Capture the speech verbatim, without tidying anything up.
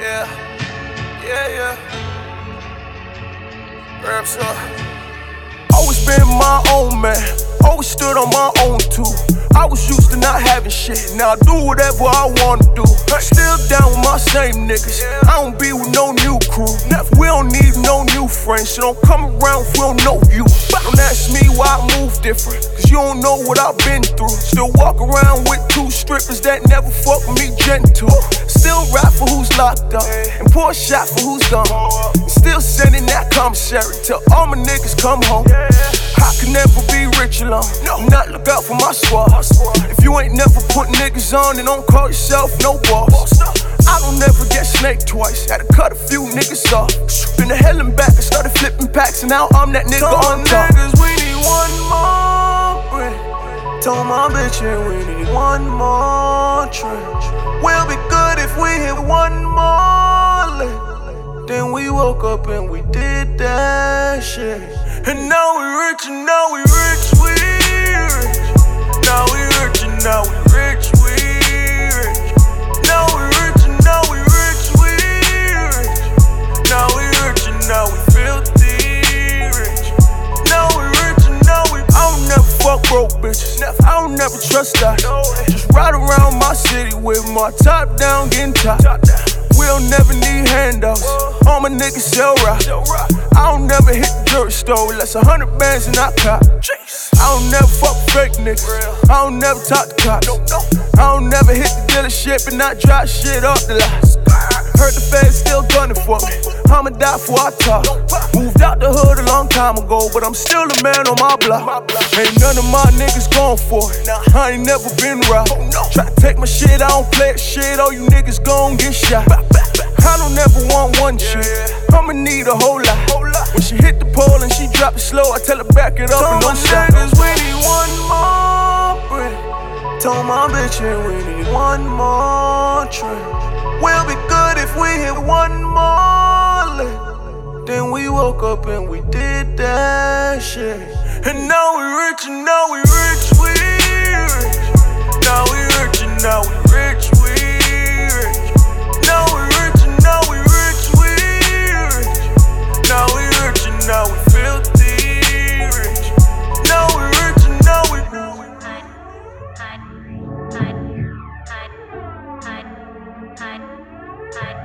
Yeah, yeah, yeah. Raps up. Always been my own man, always stood on my own too. I was used to not having shit, now I do whatever I wanna do. Still down with my same niggas, I don't be with no new crew. We don't need no new friends, so don't come around if we don't know you. Don't ask me why I move different, cause you don't know what I've been through. Still walk around with two strippers that never fuck with me gentle. Still rap for who's locked up, and pour a shot for who's gone. And still sending that commissary till all my niggas come home. I can never be rich alone, not look out for my squad. If you ain't never put niggas on, then don't call yourself no boss. I don't never get snaked twice, had to cut a few niggas off. Been to hell and back, I started flipping packs, and now I'm that nigga Told on top. Niggas, we need one more brick. Told my bitch, and we need one more trip. We'll be good if we hit one more lick. Then we woke up and we did that shit. And now we rich, and now we rich, we rich. Now we rich, and now we rich, we rich. Now we rich, and now we rich, we rich. Now we rich, and now we filthy rich. Now we rich, and now we. I don't never fuck broke bitches. I don't never trust that. Just ride around my city with my top down, getting top. We'll never need handouts. All my niggas sell rock. I don't never hit the dirt store less a hundred bands and I cop. I don't never fuck fake niggas. I don't never talk to cops. I don't never hit the dealership and not drop shit off the lots. Heard the feds still gunning for me. I'ma die before I talk. Moved out the hood a long time ago, but I'm still the man on my block. Ain't none of my niggas going for it. I ain't never been robbed. Try to take my shit, I don't play it shit. All you niggas gon' get shot. I don't ever want one shit, I'ma need a whole lot. When she hit the pole and she drop it slow, I tell her back it up and don't stop. Niggas, we need one more brick. Told my bitch, and we need one more trip. We'll be good if we hit one more lick. Then we woke up and we did that shit. And now we rich, and now we rich, we rich. Now we rich, and now we rich, we rich. Now we rich, and now we rich, we rich. Now we rich, and now we filthy rich. Now we rich, and now we. Hide, hide, hide, hide, hide, hide.